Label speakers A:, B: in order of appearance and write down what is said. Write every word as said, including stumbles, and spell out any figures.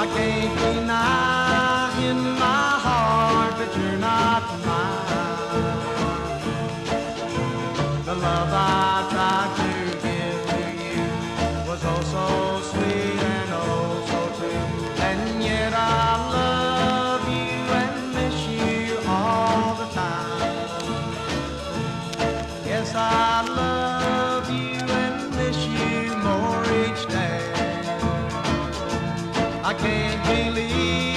A: I can't deny in my heart that you're not mine. The love I tried to give to you was oh so sweet and oh so true, and yet I love you and miss you all the time. Yes, I love you and miss you more each day. I can't believe